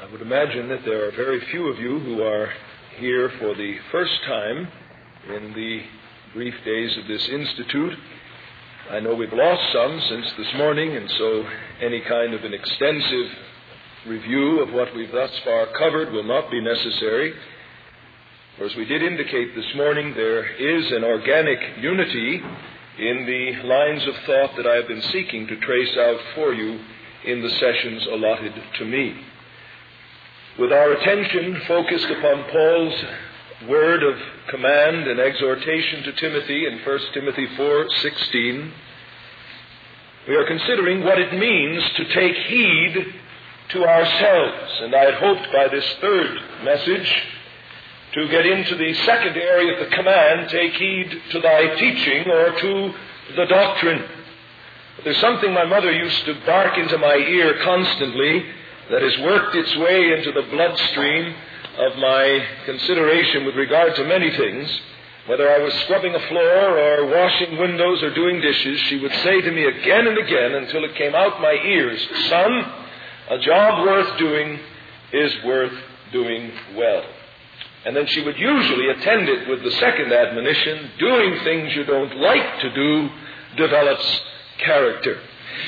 I would imagine that there are very few of you who are here for the first time in the brief days of this institute. I know we've lost some since this morning, and so any kind of an extensive review of what we've thus far covered will not be necessary. For as we did indicate this morning, there is an organic unity in the lines of thought that I have been seeking to trace out for you in the sessions allotted to me. With our attention focused upon Paul's word of command and exhortation to Timothy in 1 Timothy 4:16, we are considering what it means to take heed to ourselves. And I had hoped by this third message to get into the second area of the command, take heed to thy teaching, or to the doctrine. There's something my mother used to bark into my ear constantly that has worked its way into the bloodstream of my consideration with regard to many things. Whether I was scrubbing a floor or washing windows or doing dishes, she would say to me again and again until it came out my ears, "Son, a job worth doing is worth doing well." And then she would usually attend it with the second admonition, "Doing things you don't like to do develops character."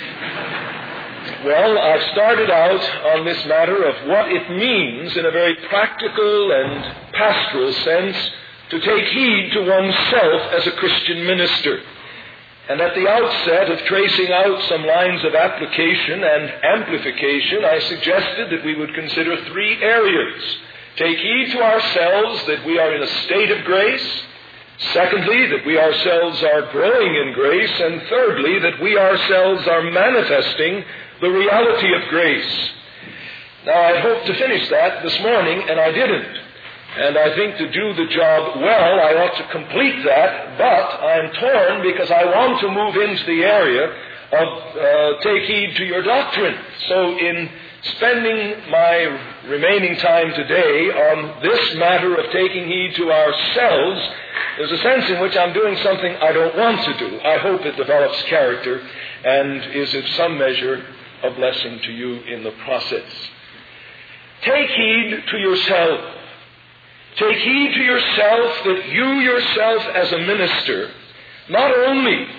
Well, I've started out on this matter of what it means in a very practical and pastoral sense to take heed to oneself as a Christian minister. And at the outset of tracing out some lines of application and amplification, I suggested that we would consider three areas. Take heed to ourselves that we are in a state of grace. Secondly, that we ourselves are growing in grace. And thirdly, that we ourselves are manifesting the reality of grace. Now, I hoped to finish that this morning, and I didn't. And I think to do the job well, I ought to complete that, but I'm torn because I want to move into the area of take heed to your doctrine. So in spending my remaining time today on this matter of taking heed to ourselves, there's a sense in which I'm doing something I don't want to do. I hope it develops character and is in some measure a blessing to you in the process. Take heed to yourself. Take heed to yourself that you yourself as a minister not only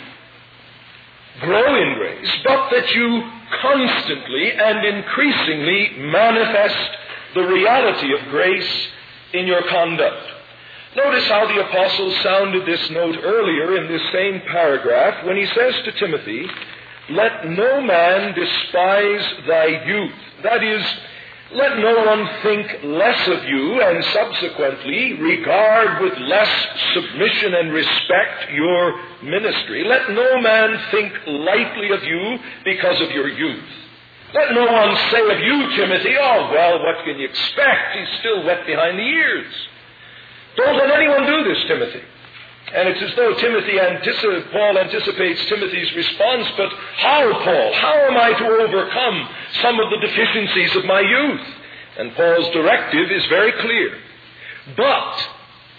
grow in grace, but that you constantly and increasingly manifest the reality of grace in your conduct. Notice how the apostle sounded this note earlier in this same paragraph when he says to Timothy, "Let no man despise thy youth." That is, let no one think less of you and subsequently regard with less submission and respect your ministry. Let no man think lightly of you because of your youth. Let no one say of you, Timothy, "Oh, well, what can you expect? He's still wet behind the ears." Don't let anyone do this, Timothy. And it's as though Paul anticipates Timothy's response, "But how, Paul? How am I to overcome some of the deficiencies of my youth?" And Paul's directive is very clear. "But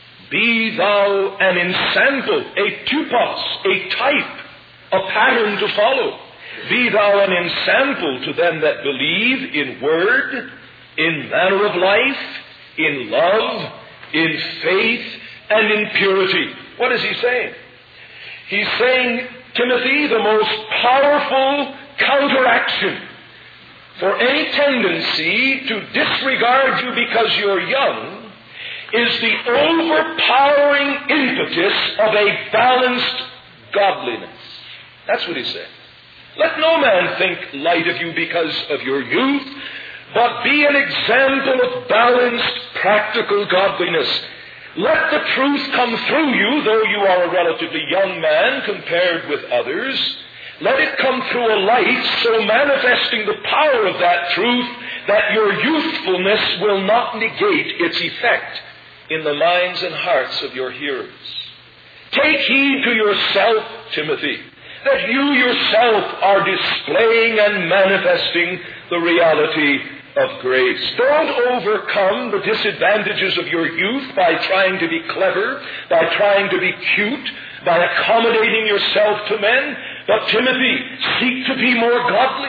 be thou an ensample, a typos, a type, a pattern to follow. Be thou an ensample to them that believe in word, in manner of life, in love, in faith, and in purity." What is he saying? He's saying, Timothy, the most powerful counteraction for any tendency to disregard you because you're young is the overpowering impetus of a balanced godliness. That's what he's saying. Let no man think light of you because of your youth, but be an example of balanced, practical godliness. Let the truth come through you, though you are a relatively young man compared with others. Let it come through a light so manifesting the power of that truth that your youthfulness will not negate its effect in the minds and hearts of your hearers. Take heed to yourself, Timothy, that you yourself are displaying and manifesting the reality of grace. Don't overcome the disadvantages of your youth by trying to be clever, by trying to be cute, by accommodating yourself to men. But Timothy, seek to be more godly.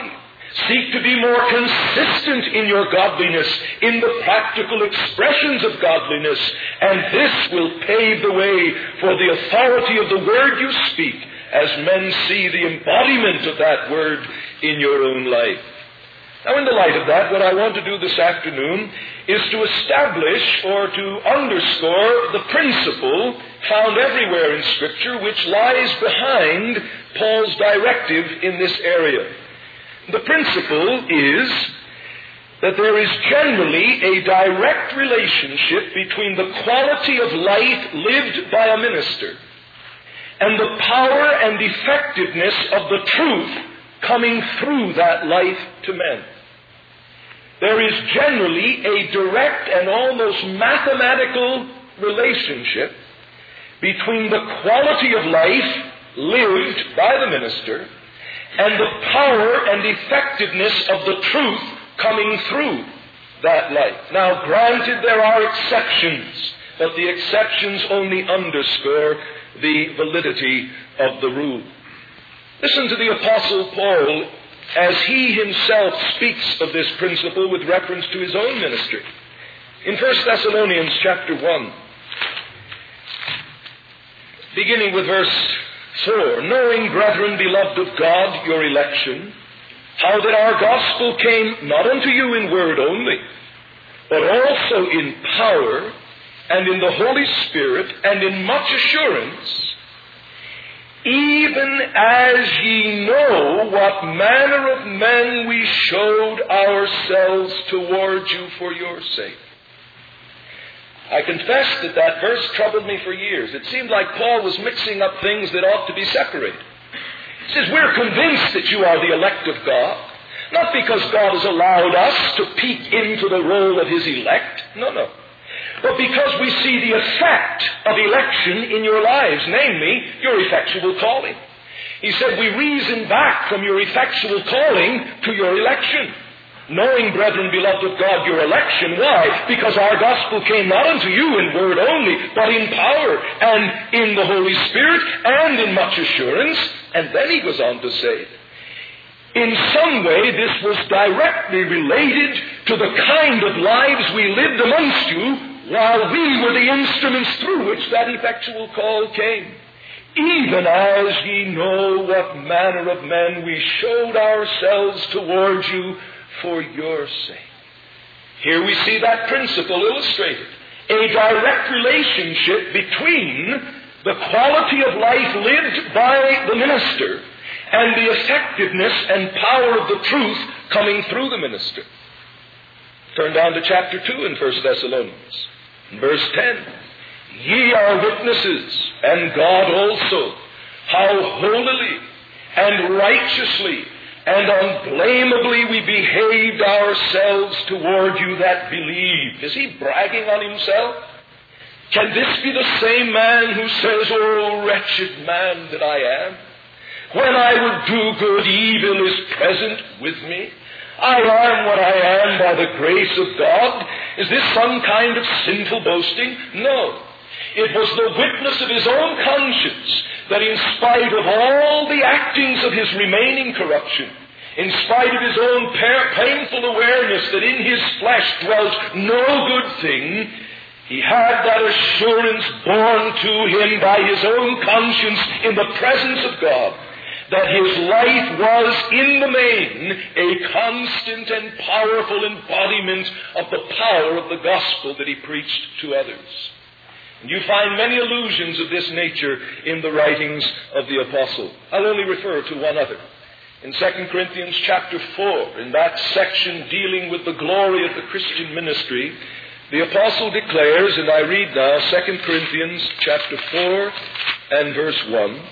Seek to be more consistent in your godliness, in the practical expressions of godliness, and this will pave the way for the authority of the word you speak as men see the embodiment of that word in your own life. Now, in the light of that, what I want to do this afternoon is to establish or to underscore the principle found everywhere in Scripture which lies behind Paul's directive in this area. The principle is that there is generally a direct relationship between the quality of life lived by a minister and the power and effectiveness of the truth coming through that life to men. There is generally a direct and almost mathematical relationship between the quality of life lived by the minister and the power and effectiveness of the truth coming through that life. Now, granted, there are exceptions, but the exceptions only underscore the validity of the rule. Listen to the Apostle Paul as he himself speaks of this principle with reference to his own ministry. In 1 Thessalonians chapter 1, beginning with verse 4, knowing, brethren, beloved of God, your election, how that our gospel came not unto you in word only, but also in power and in the Holy Spirit and in much assurance, even as ye know what manner of men we showed ourselves toward you for your sake. I confess that verse troubled me for years. It seemed like Paul was mixing up things that ought to be separated. He says, we're convinced that you are the elect of God, not because God has allowed us to peek into the role of his elect. No. But because we see the effect of election in your lives, namely, your effectual calling. He said, we reason back from your effectual calling to your election. Knowing, brethren, beloved of God, your election. Why? Because our gospel came not unto you in word only, but in power and in the Holy Spirit and in much assurance. And then he goes on to say, in some way this was directly related to the kind of lives we lived amongst you while we were the instruments through which that effectual call came. Even as ye know what manner of men we showed ourselves toward you for your sake. Here we see that principle illustrated. A direct relationship between the quality of life lived by the minister and the effectiveness and power of the truth coming through the minister. Turn down to chapter 2 in 1 Thessalonians. Verse 10. Ye are witnesses, and God also, how holily and righteously and unblameably we behaved ourselves toward you that believed. Is he bragging on himself? Can this be the same man who says, oh, wretched man that I am? When I would do good, evil is present with me. I am what I am by the grace of God. Is this some kind of sinful boasting? No. It was the witness of his own conscience that in spite of all the actings of his remaining corruption, in spite of his own painful awareness that in his flesh dwelt no good thing, he had that assurance borne to him by his own conscience in the presence of God, that his life was in the main a constant and powerful embodiment of the power of the gospel that he preached to others. And you find many allusions of this nature in the writings of the apostle. I'll only refer to one other. In 2 Corinthians chapter 4, in that section dealing with the glory of the Christian ministry, the apostle declares, and I read now 2 Corinthians chapter 4 and verse 1,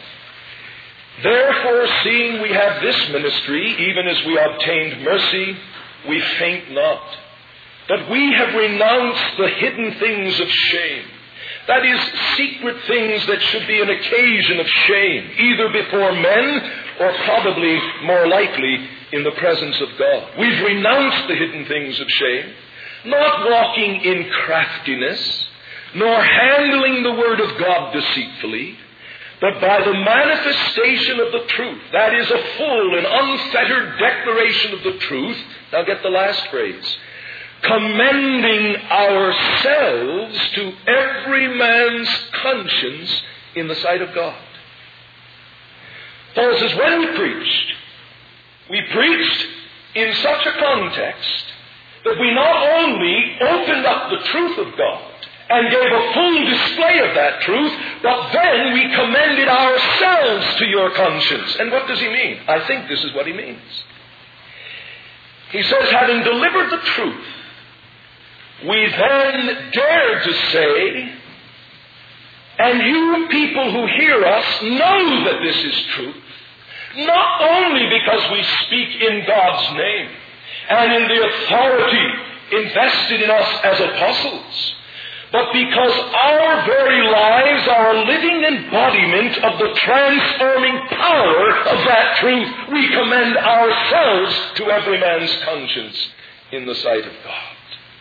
therefore, seeing we have this ministry, even as we obtained mercy, we faint not. But we have renounced the hidden things of shame. That is, secret things that should be an occasion of shame, either before men or probably more likely in the presence of God. We've renounced the hidden things of shame, not walking in craftiness, nor handling the word of God deceitfully, But by the manifestation of the truth, that is a full and unfettered declaration of the truth, now get the last phrase, commending ourselves to every man's conscience in the sight of God. Paul says, when we preached in such a context that we not only opened up the truth of God and gave a full display of that truth, but then we commended ourselves to your conscience. And what does he mean? I think this is what he means. He says, having delivered the truth, we then dared to say, and you people who hear us know that this is truth, not only because we speak in God's name and in the authority invested in us as apostles, but because our very lives are a living embodiment of the transforming power of that truth, we commend ourselves to every man's conscience in the sight of God.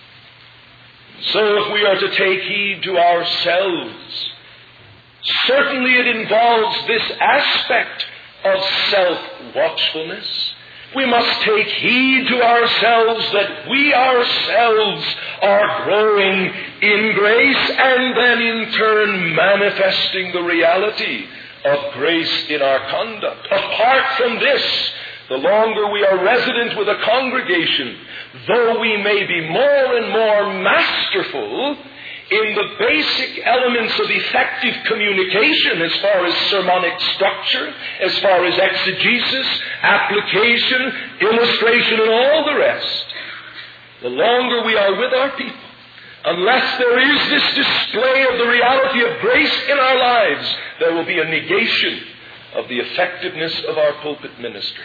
So if we are to take heed to ourselves, certainly it involves this aspect of self-watchfulness. We must take heed to ourselves that we ourselves are growing in grace and then in turn manifesting the reality of grace in our conduct. Apart from this, the longer we are resident with a congregation, though we may be more and more masterful in the basic elements of effective communication as far as sermonic structure, as far as exegesis, application, illustration, and all the rest, the longer we are with our people, unless there is this display of the reality of grace in our lives, there will be a negation of the effectiveness of our pulpit ministries.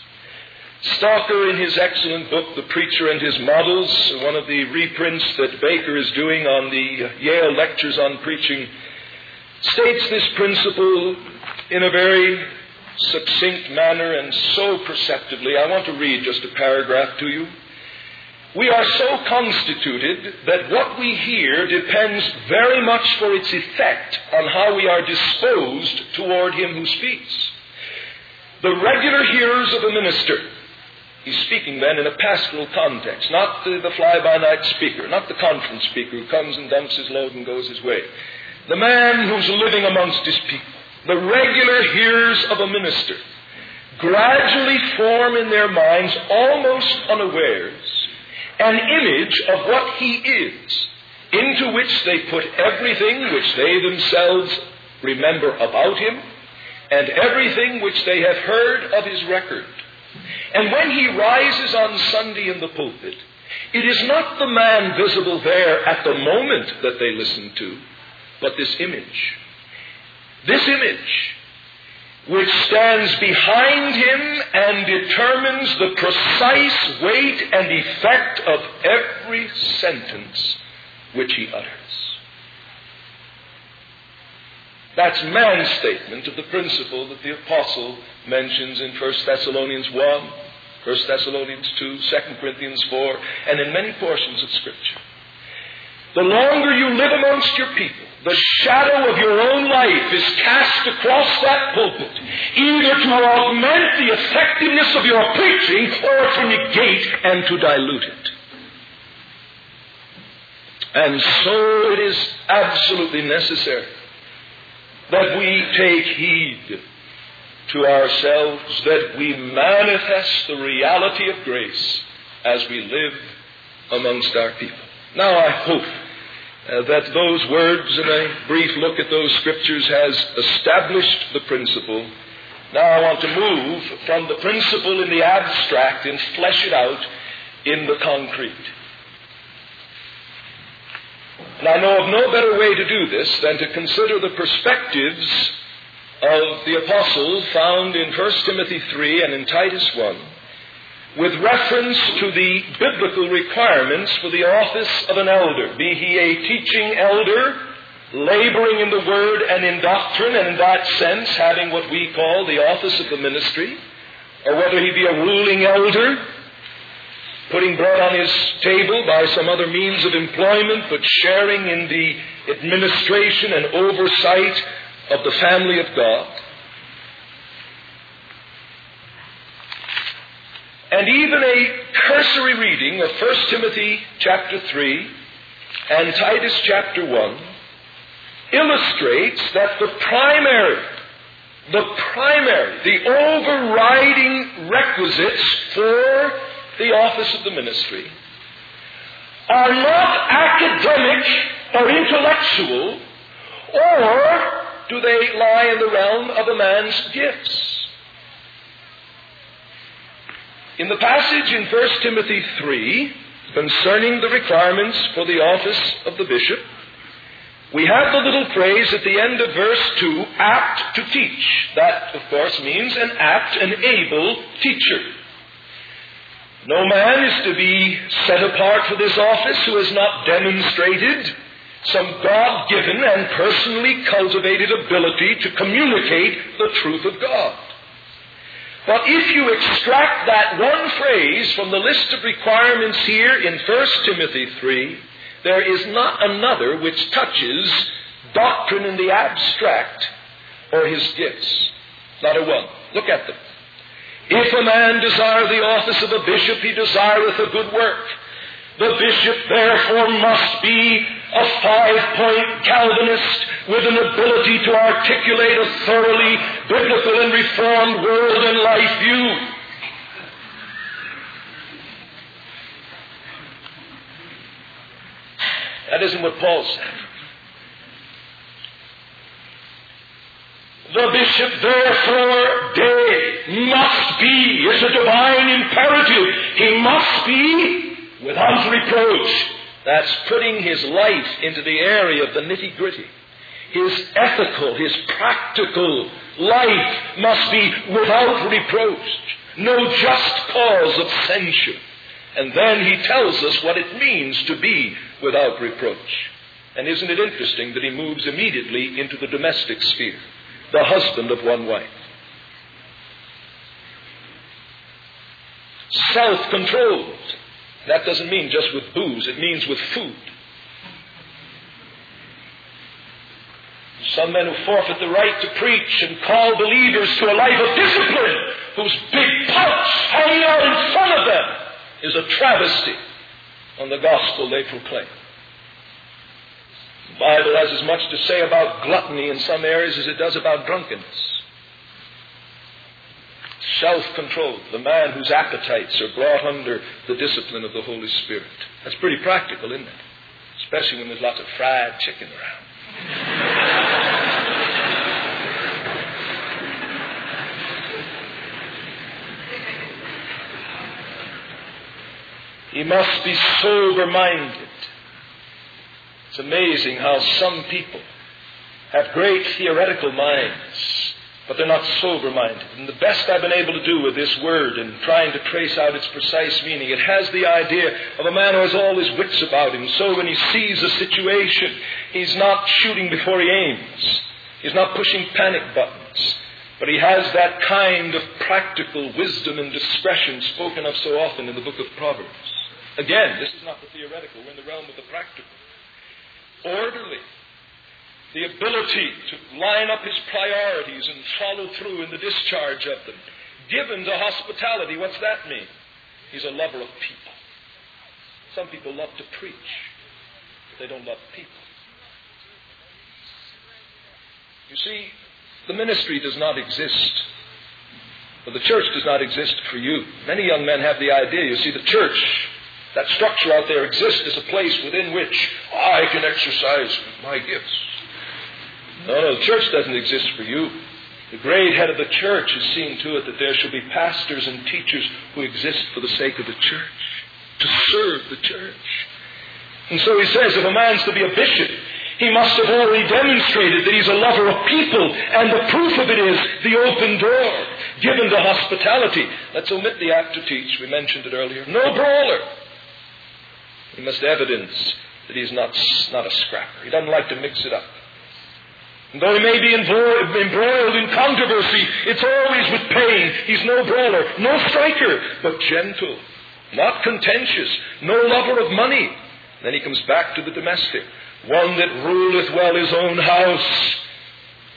Stalker, in his excellent book, The Preacher and His Models, one of the reprints that Baker is doing on the Yale Lectures on Preaching, states this principle in a very succinct manner and so perceptively. I want to read just a paragraph to you. We are so constituted that what we hear depends very much for its effect on how we are disposed toward him who speaks. The regular hearers of a minister, he's speaking then in a pastoral context, not the fly-by-night speaker, not the conference speaker who comes and dumps his load and goes his way. The man who's living amongst his people, the regular hearers of a minister, gradually form in their minds, almost unawares, an image of what he is, into which they put everything which they themselves remember about him, and everything which they have heard of his record. And when he rises on Sunday in the pulpit, it is not the man visible there at the moment that they listen to, but this image. This image, which stands behind him and determines the precise weight and effect of every sentence which he utters. That's man's statement of the principle that the apostle mentions in 1 Thessalonians 1, 1 Thessalonians 2, 2 Corinthians 4, and in many portions of Scripture. The longer you live amongst your people, the shadow of your own life is cast across that pulpit, either to augment the effectiveness of your preaching or to negate and to dilute it. And so it is absolutely necessary that we take heed to ourselves, that we manifest the reality of grace as we live amongst our people. Now I hope that those words and a brief look at those scriptures has established the principle. Now I want to move from the principle in the abstract and flesh it out in the concrete. And I know of no better way to do this than to consider the perspectives of the apostle found in 1 Timothy 3 and in Titus 1 with reference to the biblical requirements for the office of an elder, be he a teaching elder, laboring in the word and in doctrine, and in that sense having what we call the office of the ministry, or whether he be a ruling elder, putting bread on his table by some other means of employment, but sharing in the administration and oversight of the family of God. And even a cursory reading of 1 Timothy chapter 3 and Titus chapter 1 illustrates that the overriding requisites for the office of the ministry are not academic or intellectual, or do they lie in the realm of a man's gifts. In the passage in 1 Timothy 3 concerning the requirements for the office of the bishop, we have the little phrase at the end of verse 2, apt to teach. That, of course, means an apt and able teacher. No man is to be set apart for this office who has not demonstrated some God-given and personally cultivated ability to communicate the truth of God. But if you extract that one phrase from the list of requirements here in 1 Timothy 3, there is not another which touches doctrine in the abstract or his gifts. Not a one. Look at them. If a man desire the office of a bishop, he desireth a good work. The bishop, therefore, must be a 5-point Calvinist with an ability to articulate a thoroughly biblical and reformed world and life view. That isn't what Paul said. The bishop, therefore, must be, it's a divine imperative, he must be without reproach. That's putting his life into the area of the nitty-gritty. His ethical, his practical life must be without reproach. No just cause of censure. And then he tells us what it means to be without reproach. And isn't it interesting that he moves immediately into the domestic sphere, the husband of one wife. Self-controlled. That doesn't mean just with booze, it means with food. Some men who forfeit the right to preach and call believers to a life of discipline, whose big pouch hanging out in front of them is a travesty on the gospel they proclaim. The Bible has as much to say about gluttony in some areas as it does about drunkenness. Self-controlled, the man whose appetites are brought under the discipline of the Holy Spirit. That's pretty practical, isn't it? Especially when there's lots of fried chicken around. He must be sober-minded. It's amazing how some people have great theoretical minds, but they're not sober-minded. And the best I've been able to do with this word and trying to trace out its precise meaning, it has the idea of a man who has all his wits about him. So when he sees a situation, he's not shooting before he aims. He's not pushing panic buttons. But he has that kind of practical wisdom and discretion spoken of so often in the book of Proverbs. Again, this is not the theoretical. We're in the realm of the practical. Orderly. The ability to line up his priorities and follow through in the discharge of them. Given to hospitality, what's that mean? He's a lover of people. Some people love to preach, but they don't love people. You see, the ministry does not exist, or the church does not exist for you. Many young men have the idea, you see, the church, that structure out there exists as a place within which I can exercise my gifts. No, the church doesn't exist for you. The great head of the church has seen to it that there shall be pastors and teachers who exist for the sake of the church, to serve the church. And so he says, if a man's to be a bishop, he must have already demonstrated that he's a lover of people, and the proof of it is the open door, given to hospitality. Let's omit the apt to teach. We mentioned it earlier. No brawler. He must evidence that he's not a scrapper. He doesn't like to mix it up. And though he may be embroiled in controversy, it's always with pain. He's no brawler, no striker, but gentle, not contentious, no lover of money. Then he comes back to the domestic. One that ruleth well his own house.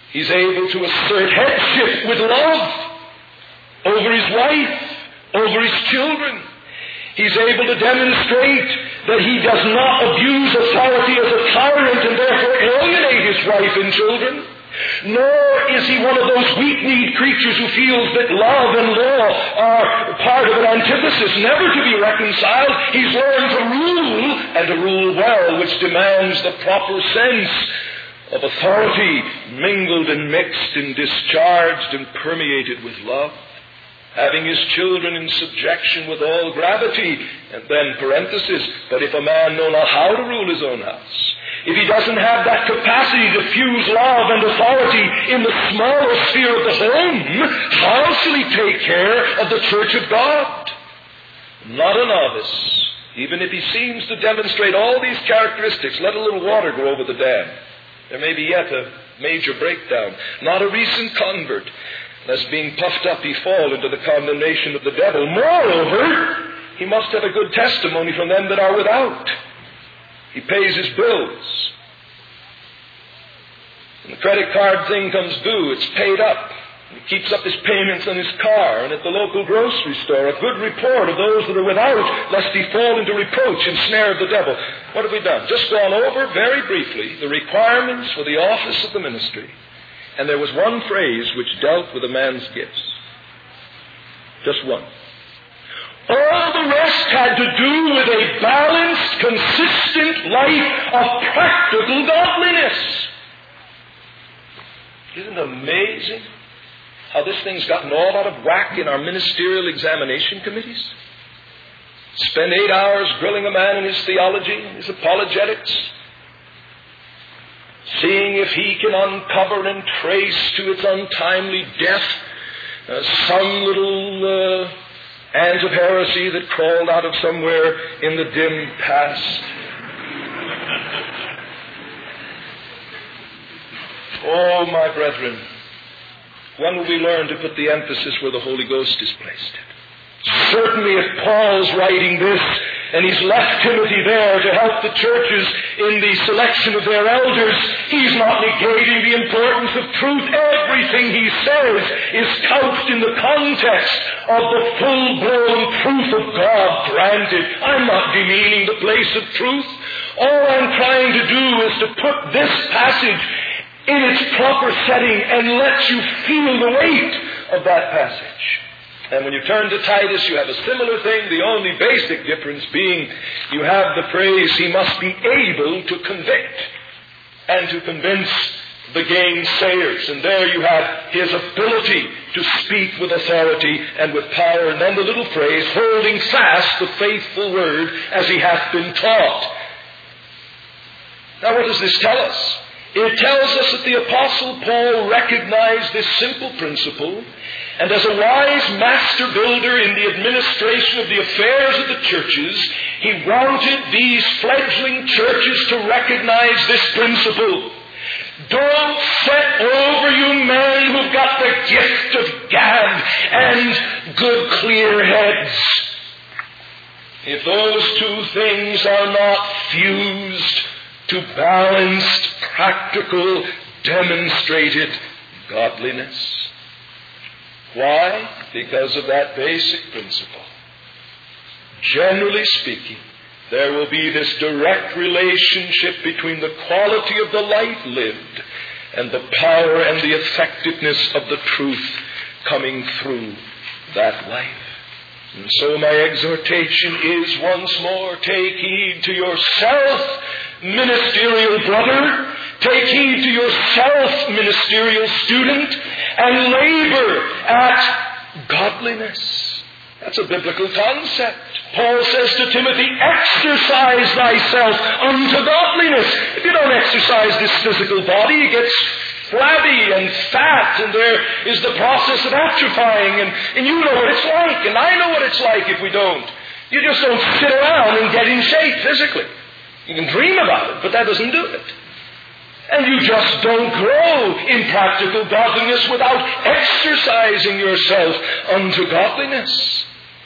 He's able to assert headship with love over his wife, over his children. He's able to demonstrate that he does not abuse authority as a tyrant and therefore alienate his wife and children. Nor is he one of those weak-kneed creatures who feels that love and law are part of an antithesis, never to be reconciled. He's learned to rule, and to rule well, which demands the proper sense of authority, mingled and mixed and discharged and permeated with love. Having his children in subjection with all gravity, and then parenthesis, but if a man know not how to rule his own house, if he doesn't have that capacity to fuse love and authority in the smaller sphere of the home, how shall he take care of the church of God? Not a novice. Even if he seems to demonstrate all these characteristics, let a little water go over the dam. There may be yet a major breakdown. Not a recent convert, lest being puffed up he fall into the condemnation of the devil. Moreover, he must have a good testimony from them that are without. He pays his bills. When the credit card thing comes due, it's paid up. He keeps up his payments on his car, and at the local grocery store, a good report of those that are without, lest he fall into reproach and snare of the devil. What have we done? Just gone over, very briefly, the requirements for the office of the ministry. And there was one phrase which dealt with a man's gifts. Just one. All the rest had to do with a balanced, consistent life of practical godliness. Isn't it amazing how this thing's gotten all out of whack in our ministerial examination committees? Spend 8 hours grilling a man in his theology, his apologetics, seeing if he can uncover and trace to its untimely death some little ant of heresy that crawled out of somewhere in the dim past. Oh, my brethren, when will we learn to put the emphasis where the Holy Ghost is placed? Certainly if Paul's writing this, and he's left Timothy there to help the churches in the selection of their elders, he's not negating the importance of truth. Everything he says is couched in the context of the full-blown truth of God granted. I'm not demeaning the place of truth. All I'm trying to do is to put this passage in its proper setting and let you feel the weight of that passage. And when you turn to Titus, you have a similar thing, the only basic difference being you have the phrase, he must be able to convict and to convince the gainsayers. And there you have his ability to speak with authority and with power. And then the little phrase, holding fast the faithful word as he hath been taught. Now what does this tell us? It tells us that the Apostle Paul recognized this simple principle, and as a wise master builder in the administration of the affairs of the churches, he wanted these fledgling churches to recognize this principle. Don't set over you men who've got the gift of gab and good clear heads. If those two things are not fused to balanced, practical, demonstrated godliness. Why? Because of that basic principle. Generally speaking, there will be this direct relationship between the quality of the life lived and the power and the effectiveness of the truth coming through that life. And so my exhortation is once more, take heed to yourself, ministerial brother. Take heed to yourself, ministerial student, and labor at godliness. That's a biblical concept. Paul says to Timothy, exercise thyself unto godliness. If you don't exercise this physical body, it gets flabby and fat, and there is the process of atrophying, and you know what it's like, and I know what it's like if we don't. You just don't sit around and get in shape physically. You can dream about it, but that doesn't do it. And you just don't grow in practical godliness without exercising yourself unto godliness.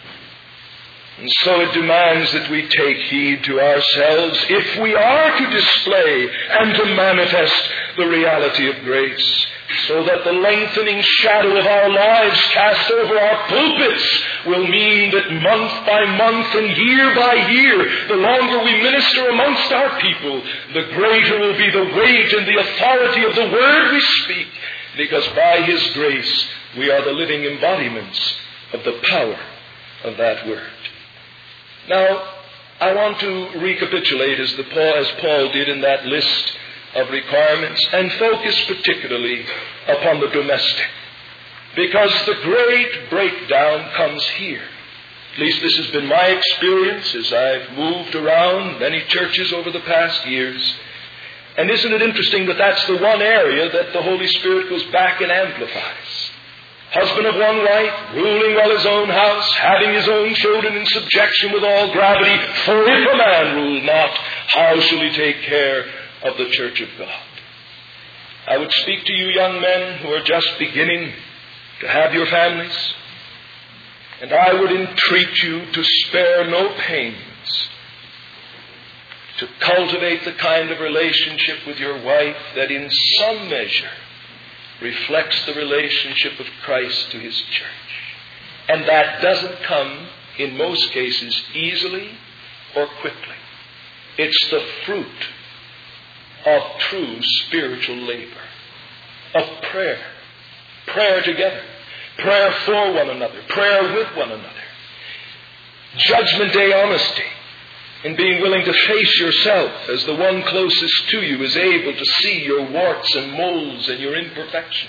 And so it demands that we take heed to ourselves if we are to display and to manifest the reality of grace. so that the lengthening shadow of our lives cast over our pulpits will mean that month by month and year by year, the longer we minister amongst our people, the greater will be the weight and the authority of the word we speak, because by His grace we are the living embodiments of the power of that word. Now, I want to recapitulate as Paul did in that list of requirements, and focus particularly upon the domestic, because the great breakdown comes here. At least this has been my experience as I've moved around many churches over the past years. And isn't it interesting that that's the one area that the Holy Spirit goes back and amplifies? Husband of one wife, ruling well his own house, having his own children in subjection with all gravity. For if a man rule not, how shall he take care of the church of God? I would speak to you young men who are just beginning to have your families, and I would entreat you to spare no pains to cultivate the kind of relationship with your wife that in some measure reflects the relationship of Christ to His church. And that doesn't come, in most cases, easily or quickly. It's the fruit of true spiritual labor, of prayer. Prayer together. Prayer for one another. Prayer with one another. Judgment day honesty in being willing to face yourself as the one closest to you is able to see your warts and moles and your imperfections.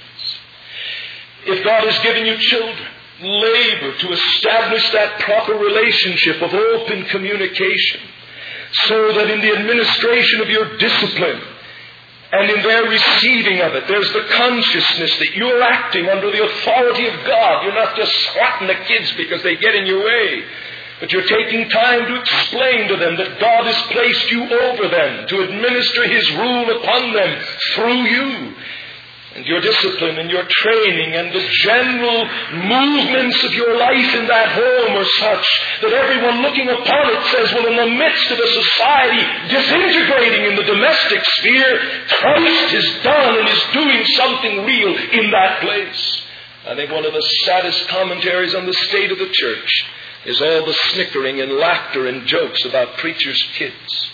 If God has given you children, labor to establish that proper relationship of open communication, so that in the administration of your discipline and in their receiving of it, there's the consciousness that you're acting under the authority of God. You're not just swatting the kids because they get in your way, but you're taking time to explain to them that God has placed you over them to administer His rule upon them through you. And your discipline and your training and the general movements of your life in that home are such that everyone looking upon it says, well, in the midst of a society disintegrating in the domestic sphere, Christ is done and is doing something real in that place. I think one of the saddest commentaries on the state of the church is all the snickering and laughter and jokes about preachers' kids.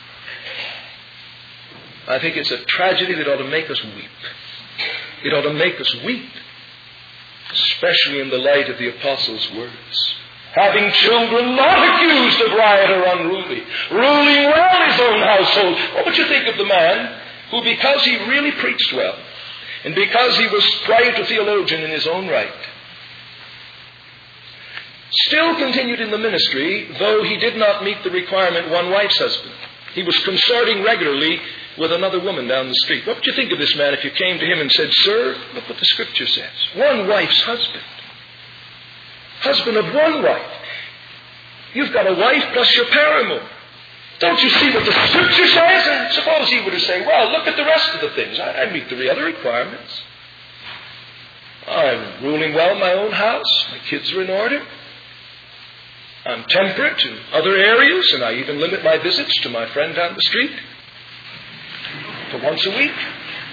I think it's a tragedy that ought to make us weep. It ought to make us weep, especially in the light of the Apostles' words. Having children not accused of riot or unruly, ruling well his own household. What would you think of the man who, because he really preached well, and because he was quite a theologian in his own right, still continued in the ministry, though he did not meet the requirement one wife's husband? He was consorting regularly with another woman down the street. What would you think of this man if you came to him and said, sir, look what the Scripture says. One wife's husband. Husband of one wife. You've got a wife plus your paramour. Don't you see what the Scripture says? And suppose he were to say, well, look at the rest of the things. I meet the other requirements. I'm ruling well my own house. My kids are in order. I'm temperate in other areas, and I even limit my visits to my friend down the street for once a week.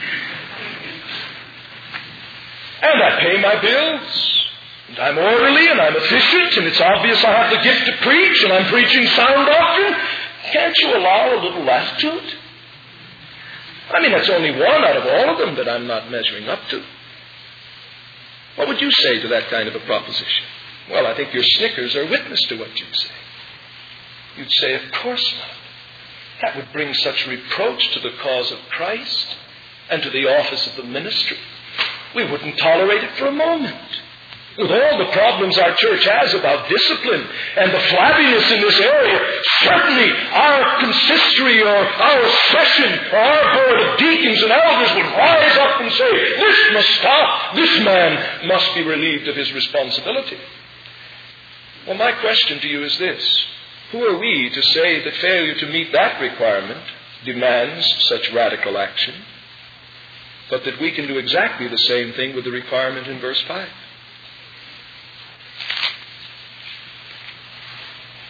And I pay my bills. And I'm orderly and I'm efficient, and it's obvious I have the gift to preach, and I'm preaching sound doctrine. Can't you allow a little latitude? I mean, that's only one out of all of them that I'm not measuring up to. What would you say to that kind of a proposition? Well, I think your snickers are witness to what you'd say. You'd say, of course not. That would bring such reproach to the cause of Christ and to the office of the ministry. We wouldn't tolerate it for a moment. With all the problems our church has about discipline and the flabbiness in this area, certainly our consistory or our session or our board of deacons and elders would rise up and say, this must stop. This man must be relieved of his responsibility. Well, my question to you is this. Who are we to say that failure to meet that requirement demands such radical action, but that we can do exactly the same thing with the requirement in verse 5?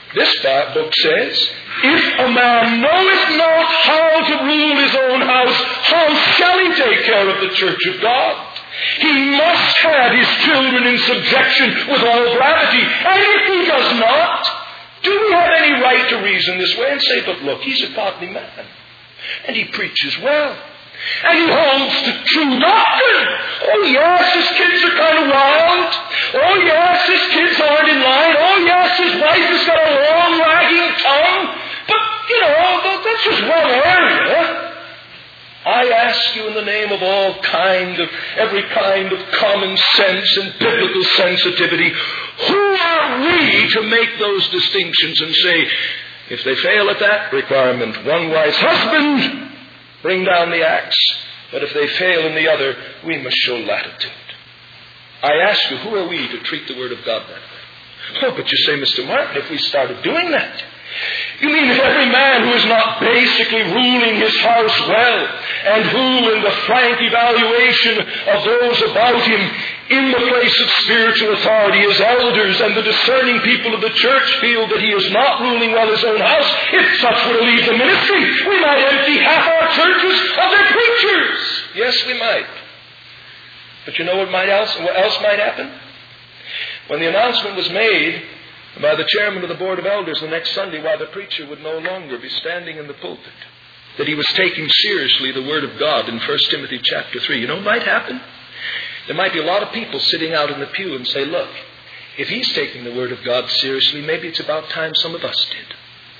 This book says, if a man knoweth not how to rule his own house, how shall he take care of the church of God? He must have his children in subjection with all gravity. And if he does not, do we have any right to reason this way and say, but look, he's a godly man, and he preaches well, and he holds to true doctrine. Oh yes, his kids are kind of wild. Oh yes, his kids aren't in line. Oh yes, his wife has got a long wagging tongue. But, that's just one area. I ask you in the name of every kind of common sense and biblical sensitivity, who are we to make those distinctions and say, if they fail at that requirement, one wise husband, bring down the axe. But if they fail in the other, we must show latitude. I ask you, who are we to treat the Word of God that way? Oh, but you say, Mr. Martin, if we started doing that, you mean if every man who is not basically ruling his house well, and who in the frank evaluation of those about him in the place of spiritual authority as elders and the discerning people of the church feel that he is not ruling well his own house, if such were to leave the ministry, we might empty half our churches of their preachers. Yes, we might. But you know what else might happen? When the announcement was made by the chairman of the board of elders the next Sunday, while the preacher would no longer be standing in the pulpit, that he was taking seriously the Word of God in 1 Timothy chapter 3. You know what might happen? There might be a lot of people sitting out in the pew and say, look, if he's taking the Word of God seriously, maybe it's about time some of us did.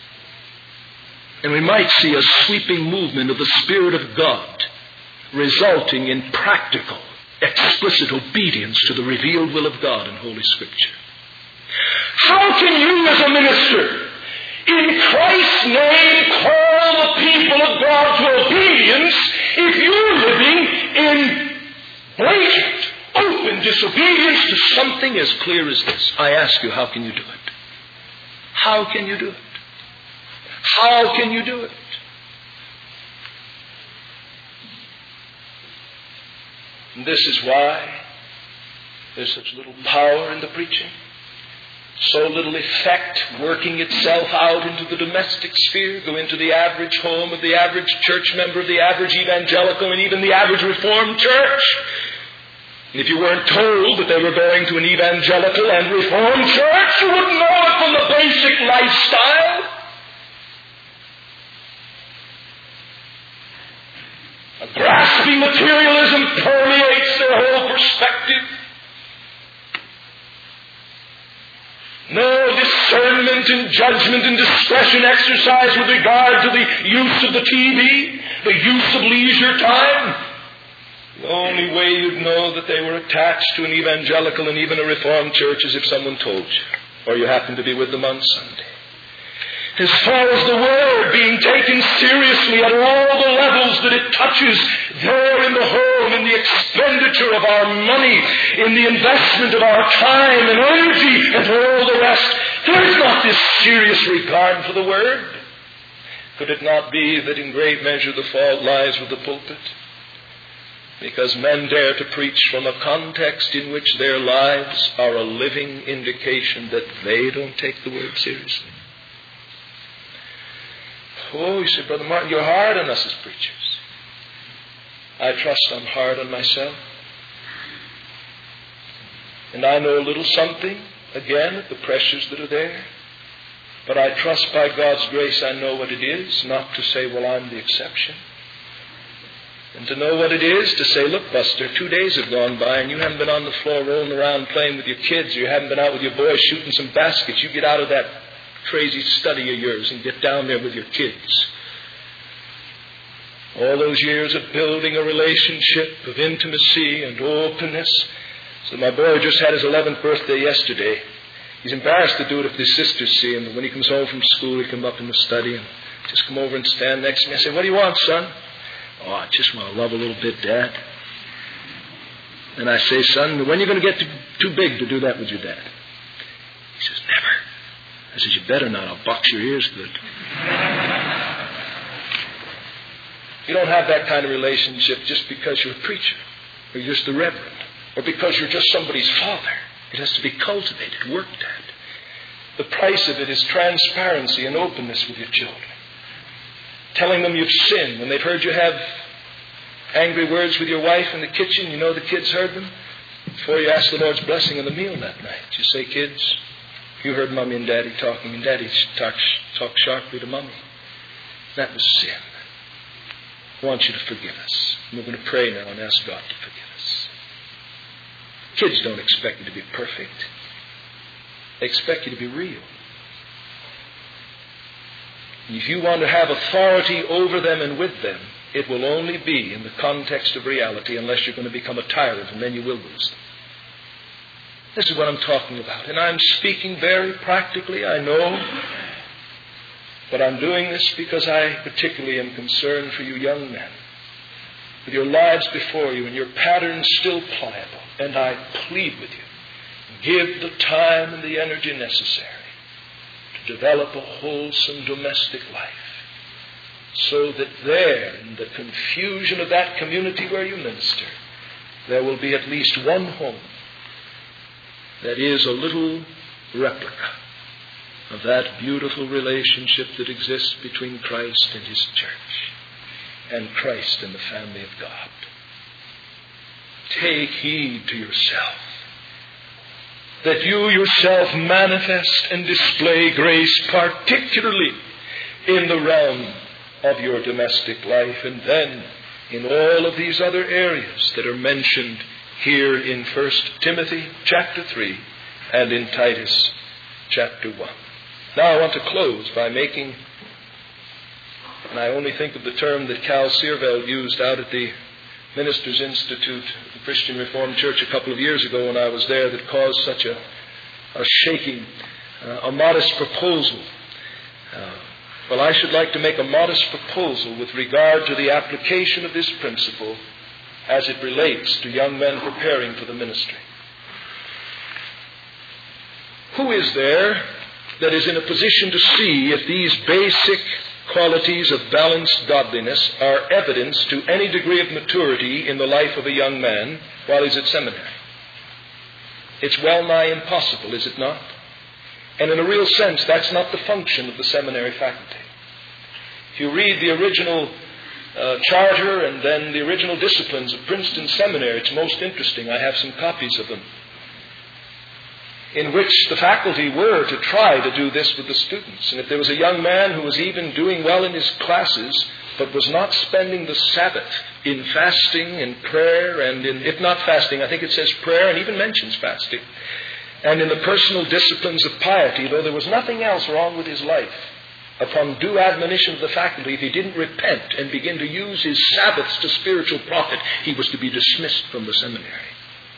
And we might see a sweeping movement of the Spirit of God resulting in practical, explicit obedience to the revealed will of God in Holy Scripture. How can you as a minister, in Christ's name, call the people of God to obedience if you're living in blatant, open disobedience to something as clear as this? I ask you, how can you do it? How can you do it? How can you do it? And this is why there's such little power in the preaching, so little effect working itself out into the domestic sphere, go into the average home of the average church member, of the average evangelical, and even the average Reformed church. And if you weren't told that they were going to an evangelical and Reformed church, you wouldn't know it from the basic lifestyle. A grasping materialism permeates their whole perspective. No discernment and judgment and discretion exercised with regard to the use of the TV, the use of leisure time. The only way you'd know that they were attached to an evangelical and even a Reformed church is if someone told you, or you happened to be with them on Sunday. As far as the Word being taken seriously at all the levels that it touches, there in the home, in the expenditure of our money, in the investment of our time and energy and all the rest, there is not this serious regard for the Word. Could it not be that in great measure the fault lies with the pulpit? Because men dare to preach from a context in which their lives are a living indication that they don't take the Word seriously. Oh, you say, Brother Martin, you're hard on us as preachers. I trust I'm hard on myself. And I know a little something, again, of the pressures that are there. But I trust by God's grace I know what it is, not to say, well, I'm the exception. And to know what it is to say, look, Buster, 2 days have gone by and you haven't been on the floor rolling around playing with your kids, or you haven't been out with your boys shooting some baskets. You get out of that crazy study of yours and get down there with your kids. All those years of building a relationship of intimacy and openness. So my boy just had his 11th birthday yesterday. He's embarrassed to do it if his sisters see him, but when he comes home from school, he come up in the study and just come over and stand next to me. I say, what do you want, son? Oh, I just want to love a little bit, Dad. And I say, son, when are you going to get too big to do that with your dad? He says, never. I said, you better not. I'll box your ears good. You don't have that kind of relationship just because you're a preacher, or you're just the reverend, or because you're just somebody's father. It has to be cultivated, worked at. The price of it is transparency and openness with your children. Telling them you've sinned when they've heard you have angry words with your wife in the kitchen. You know the kids heard them. Before you ask the Lord's blessing on the meal that night, you say, kids, you heard Mommy and Daddy talking, and Daddy talked sharply to Mommy. That was sin. I want you to forgive us. And we're going to pray now and ask God to forgive us. Kids don't expect you to be perfect. They expect you to be real. And if you want to have authority over them and with them, it will only be in the context of reality unless you're going to become a tyrant, and then you will lose them. This is what I'm talking about. And I'm speaking very practically, I know. But I'm doing this because I particularly am concerned for you young men, with your lives before you and your patterns still pliable. And I plead with you, give the time and the energy necessary to develop a wholesome domestic life, so that there, in the confusion of that community where you minister, there will be at least one home that is a little replica of that beautiful relationship that exists between Christ and His church, and Christ and the family of God. Take heed to yourself, that you yourself manifest and display grace, particularly in the realm of your domestic life, and then in all of these other areas that are mentioned here in 1 Timothy chapter 3 and in Titus chapter 1. Now I want to close by making, and I only think of the term that Cal Searveld used out at the Ministers' Institute of the Christian Reformed Church a couple of years ago when I was there, that caused such a shaking, a modest proposal. Well, I should like to make a modest proposal with regard to the application of this principle as it relates to young men preparing for the ministry. Who is there that is in a position to see if these basic qualities of balanced godliness are evidence to any degree of maturity in the life of a young man while he's at seminary? It's well nigh impossible, is it not? And in a real sense, that's not the function of the seminary faculty. If you read the original charter and then the original disciplines of Princeton Seminary, it's most interesting. I have some copies of them, in which the faculty were to try to do this with the students. And if there was a young man who was even doing well in his classes, but was not spending the Sabbath in fasting and prayer, and in, if not fasting, I think it says prayer and even mentions fasting, and in the personal disciplines of piety, though there was nothing else wrong with his life, upon due admonition of the faculty, if he didn't repent and begin to use his Sabbaths to spiritual profit, he was to be dismissed from the seminary.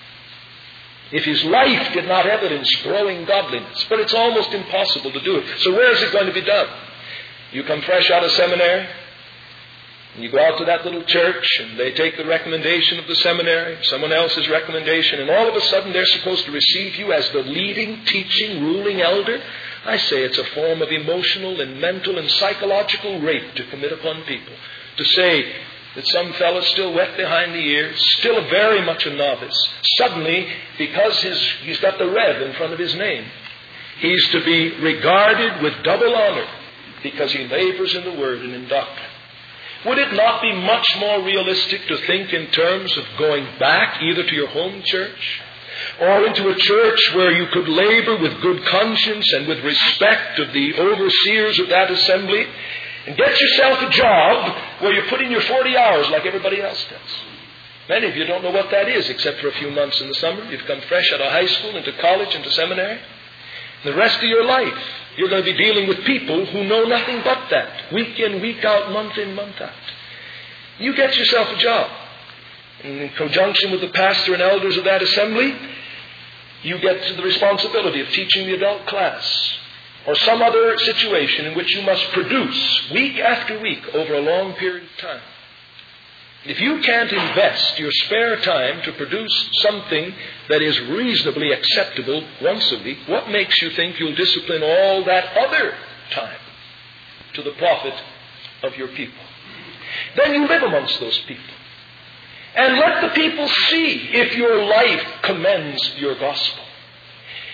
If his life did not evidence growing godliness. But it's almost impossible to do it. So where is it going to be done? You come fresh out of seminary, and you go out to that little church, and they take the recommendation of the seminary, someone else's recommendation, and all of a sudden they're supposed to receive you as the leading, teaching, ruling elder. I say it's a form of emotional and mental and psychological rape to commit upon people. To say that some fellow's still wet behind the ears, still very much a novice, suddenly, because he's got the Rev in front of his name, he's to be regarded with double honor because he labors in the Word and in doctrine. Would it not be much more realistic to think in terms of going back either to your home church or into a church where you could labor with good conscience and with respect of the overseers of that assembly, and get yourself a job where you put in your 40 hours like everybody else does? Many of you don't know what that is except for a few months in the summer. You've come fresh out of high school, into college, into seminary. The rest of your life, you're going to be dealing with people who know nothing but that, week in, week out, month in, month out. You get yourself a job. In conjunction with the pastor and elders of that assembly, you get to the responsibility of teaching the adult class, or some other situation in which you must produce week after week over a long period of time. If you can't invest your spare time to produce something that is reasonably acceptable once a week, what makes you think you'll discipline all that other time to the profit of your people? Then you live amongst those people. And let the people see if your life commends your gospel.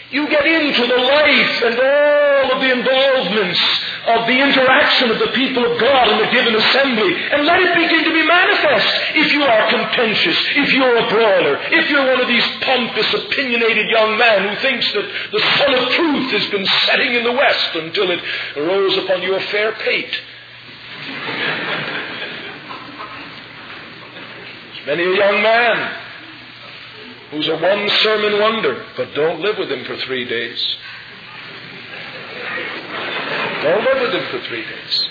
You get into the life and all of the involvements of the interaction of the people of God in the given assembly, and let it begin to be manifest. If you are contentious, if you're a brawler, if you're one of these pompous, opinionated young men who thinks that the sun of truth has been setting in the west until it arose upon your fair pate. There's many a young man who's a one-sermon wonder, but don't live with him for 3 days. Don't live with him for 3 days.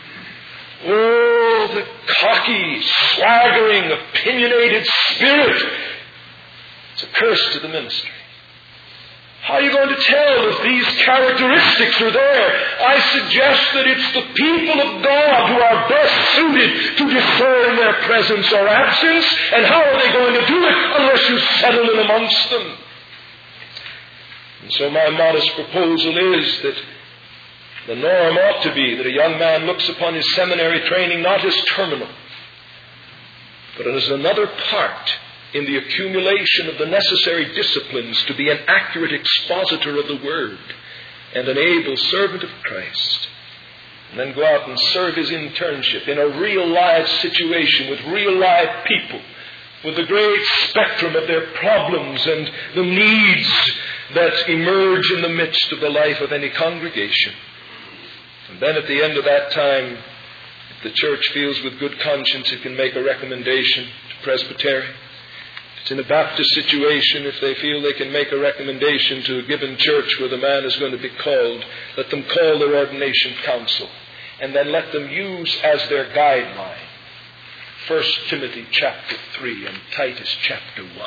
Oh, the cocky, swaggering, opinionated spirit. It's a curse to the ministry. How are you going to tell if these characteristics are there? I suggest that it's the people of God who are best suited to discern their presence or absence. And how are they going to do it unless you settle in amongst them? And so my modest proposal is that the norm ought to be that a young man looks upon his seminary training not as terminal, but as another part in the accumulation of the necessary disciplines to be an accurate expositor of the Word and an able servant of Christ. And then go out and serve his internship in a real live situation with real live people, with the great spectrum of their problems and the needs that emerge in the midst of the life of any congregation. And then at the end of that time, if the church feels with good conscience it can make a recommendation to presbytery. If it's in a Baptist situation, if they feel they can make a recommendation to a given church where the man is going to be called, let them call their ordination council. And then let them use as their guideline 1 Timothy chapter 3 and Titus chapter 1.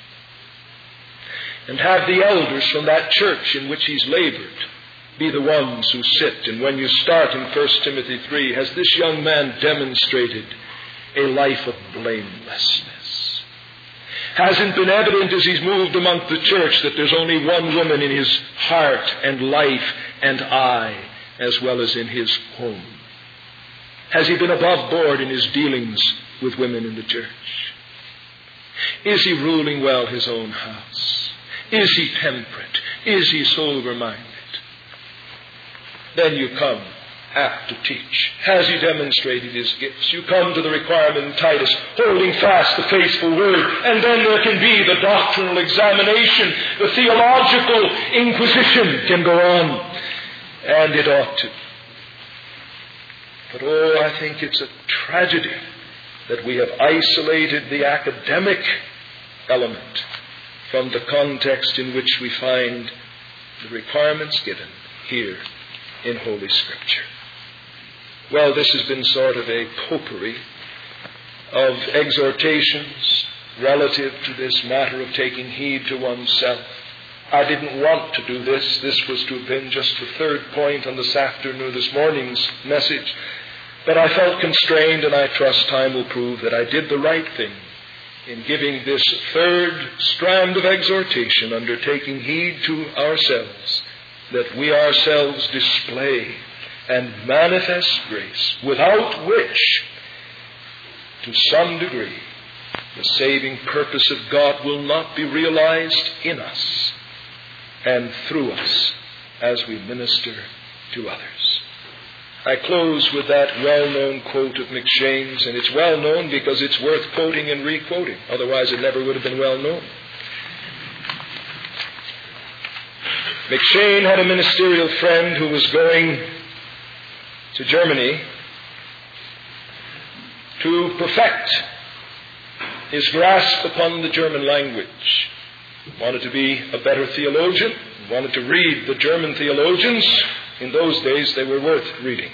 And have the elders from that church in which he's labored be the ones who sit. And when you start in 1 Timothy 3, has this young man demonstrated a life of blamelessness? Has it been evident as he's moved among the church that there's only one woman in his heart and life and eye, as well as in his home? Has he been above board in his dealings with women in the church? Is he ruling well his own house? Is he temperate? Is he sober-minded? Then you come apt to teach. Has he demonstrated his gifts? You come to the requirement in Titus, holding fast the faithful word, and then there can be the doctrinal examination. The theological inquisition can go on, and it ought to. But I think it's a tragedy that we have isolated the academic element from the context in which we find the requirements given here in Holy Scripture. Well, this has been sort of a potpourri of exhortations relative to this matter of taking heed to oneself. I didn't want to do this. This was to have been just the third point on this morning's message. But I felt constrained, and I trust time will prove that I did the right thing in giving this third strand of exhortation under taking heed to ourselves, that we ourselves display and manifest grace, without which, to some degree, the saving purpose of God will not be realized in us and through us as we minister to others. I close with that well-known quote of McShane's, and it's well-known because it's worth quoting and re-quoting. Otherwise it never would have been well-known. McShane had a ministerial friend who was going to Germany to perfect his grasp upon the German language. He wanted to be a better theologian, he wanted to read the German theologians. In those days, they were worth reading.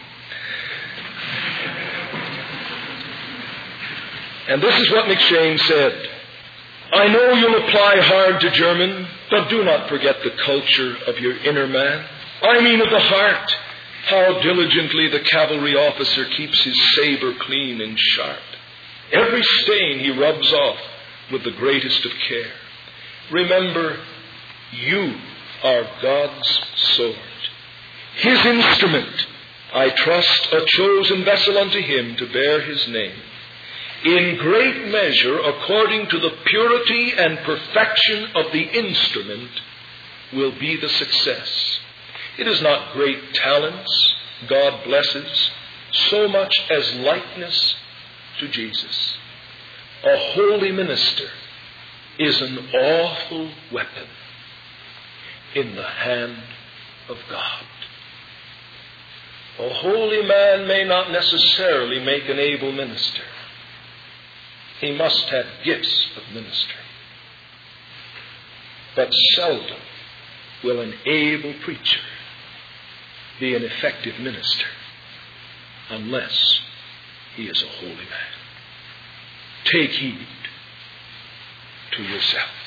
And this is what McShane said: I know you'll apply hard to German, but do not forget the culture of your inner man. I mean of the heart. How diligently the cavalry officer keeps his saber clean and sharp. Every stain he rubs off with the greatest of care. Remember, you are God's sword, His instrument, I trust, a chosen vessel unto Him to bear His name. In great measure, according to the purity and perfection of the instrument, will be the success. It is not great talents God blesses so much as likeness to Jesus. A holy minister is an awful weapon in the hand of God. A holy man may not necessarily make an able minister. He must have gifts of ministry. But seldom will an able preacher be an effective minister unless he is a holy man. Take heed to yourself.